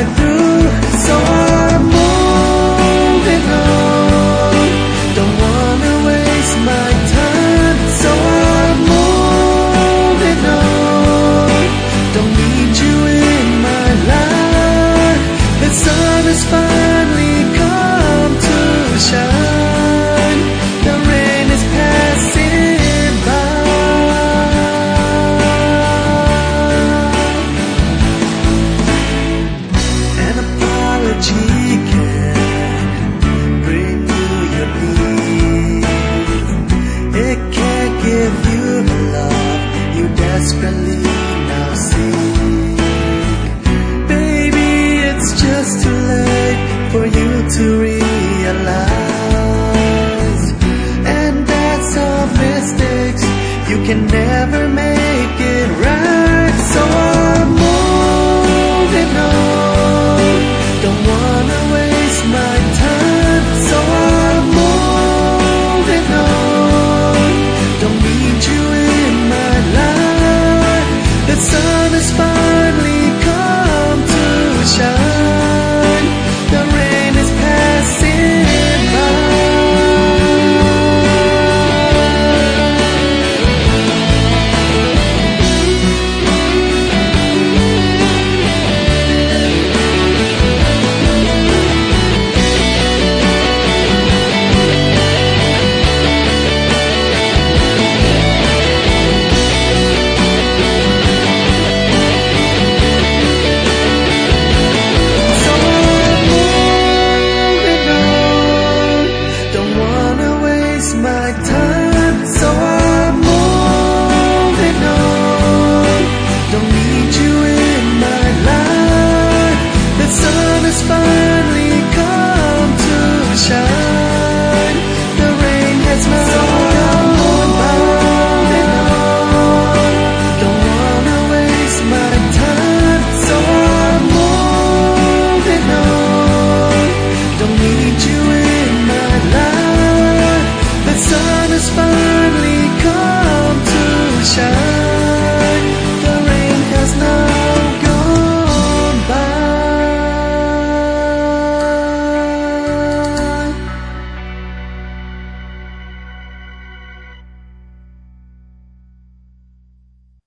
right through. So I'm moving on. Don't wanna waste my time. So I'm moving on. Don't need you in my life. The sun has finally come to shine. The rain is passing by. An apology can bring you your peace. It can't give you the love you desperately now seek. Baby, it's just too late for you to realize. And that's all mistakes you can never